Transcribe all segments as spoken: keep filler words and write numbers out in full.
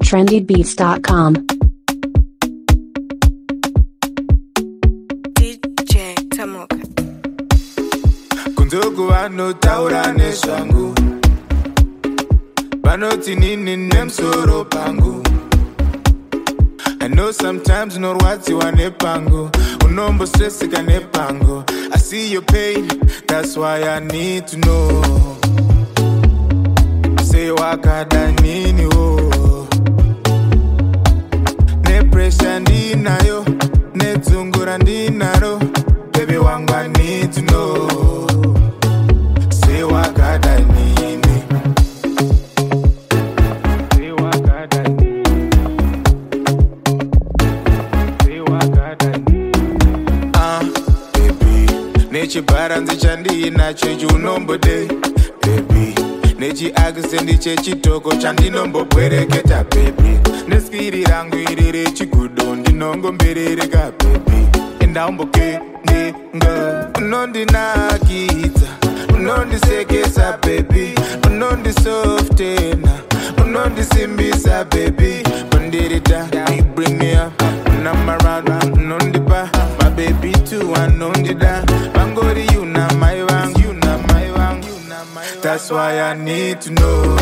trendy beats dot com. D J Tamoka. Kunzoku vano taura nezvangu, vanoti nini nemsoro pangu. I know sometimes unorwadziwa nepangu, unombostresika nepangu. I see your pain, that's why I need to know. Say wakada nini wo, ne pressure ndinayo, ne dzungura ndinaro. Baby wangu I need to know. Say wakada nini, say wakada nini, say wakada nini. Ah, baby, nechibhara ndichandinacho chiunombode. Baby, nechi accent chechitoko chandinombobwereketa. Baby, neskiri rangu iri rechigudo ndinongomberereka. Baby, endaumboke ndinga unondinakidza, unondisekesa. Baby, unondisoftena, unondisimbisa. Baby, undirita, you bring me up, I'm around, unondipa. My baby too, unondida. Bangori you na my wang, you na my wang, you na my wang. That's why I need to know.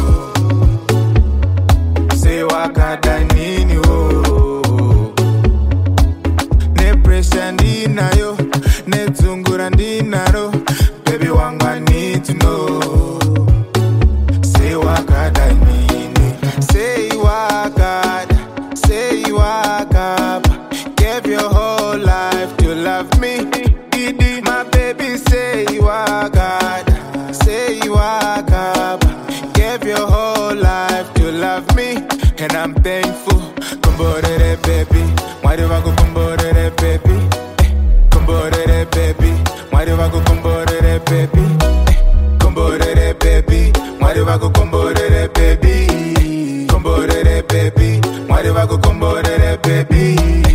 Say wakada nini wo, ne pressure ndinayo, ne dzungura ndinaro. Baby wangu I need to know. Say wakada nini, say wakada, say wakaba. Gave your whole life to love me. My baby say wakada, say wakaba. Gave your whole life to love me, and I'm thankful. Kumbodere baby, why do I go kumbodere baby? Kumbodere baby, why do I go kumbodere baby? Kumbodere baby, why do I go kumbodere baby? Kumbodere baby, why do I go kumbodere baby?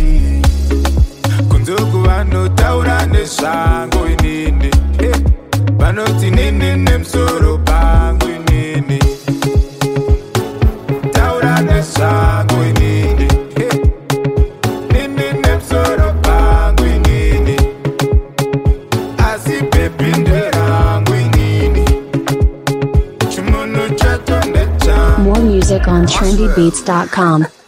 Kunzoku vano taura nezvangu inini, vanoti nini nemsoro pangu inini. Taura nezvangu inini, nini nemsoro pangu inini. Asi baby nderangu inini, chimunu chato ndechangu. More music on trendy beats dot com.